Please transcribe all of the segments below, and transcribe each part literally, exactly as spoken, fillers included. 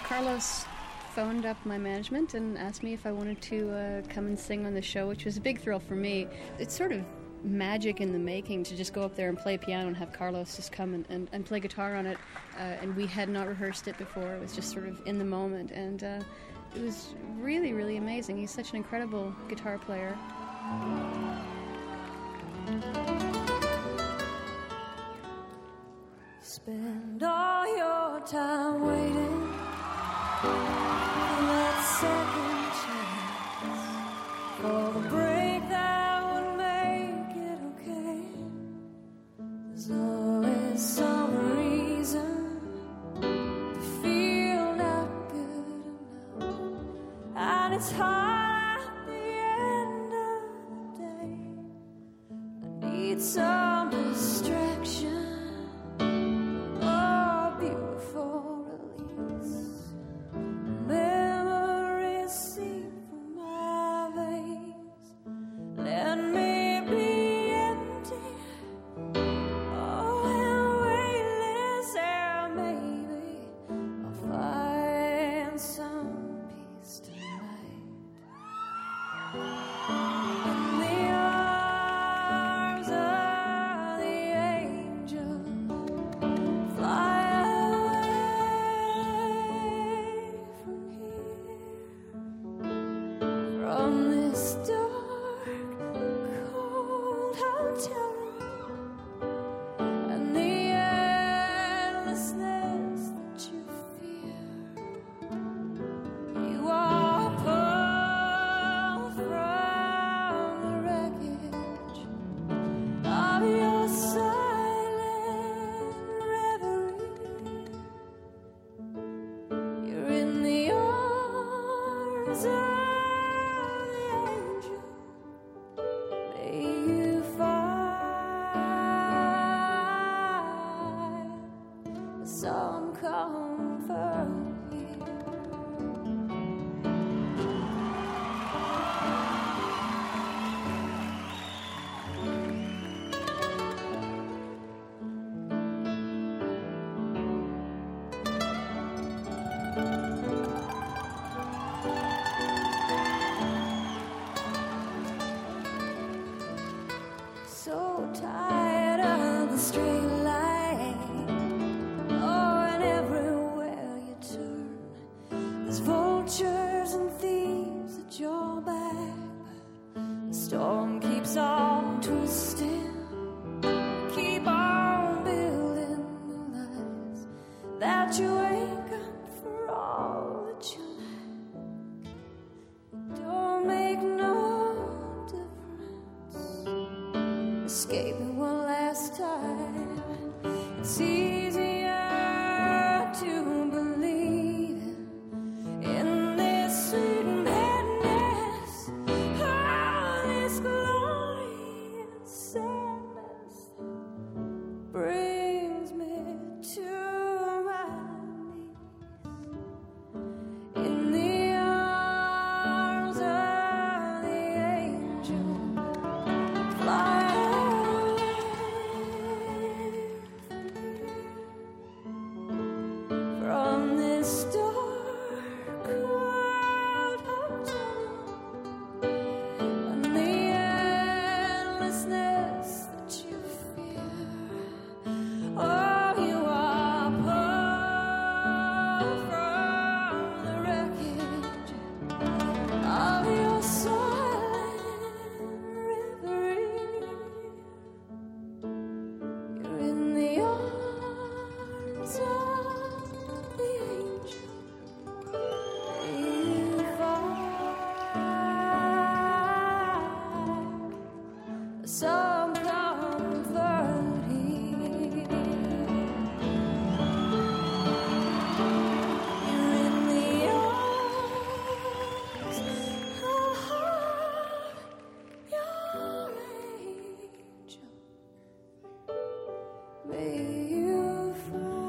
Carlos phoned up my management and asked me if I wanted to uh, come and sing on the show, which was a big thrill for me. It's sort of magic in the making to just go up there and play piano and have Carlos just come and, and, and play guitar on it. Uh, and we had not rehearsed it before. It was just sort of in the moment. And uh, it was really, really amazing. He's such an incredible guitar player. Spend all your time waiting for that second chance, for the break that would make it okay. There's always some reason to feel not good enough, and it's hard at the end of the day. I need some distraction,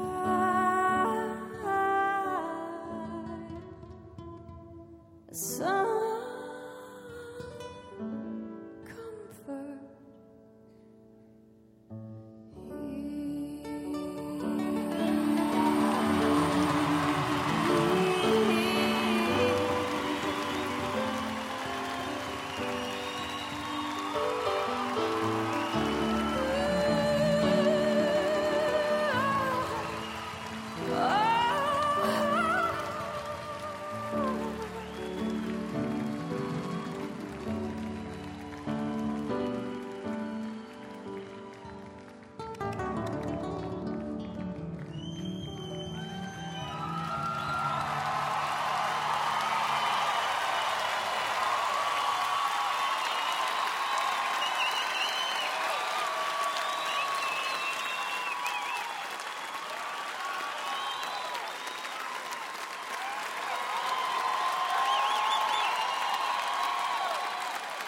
Some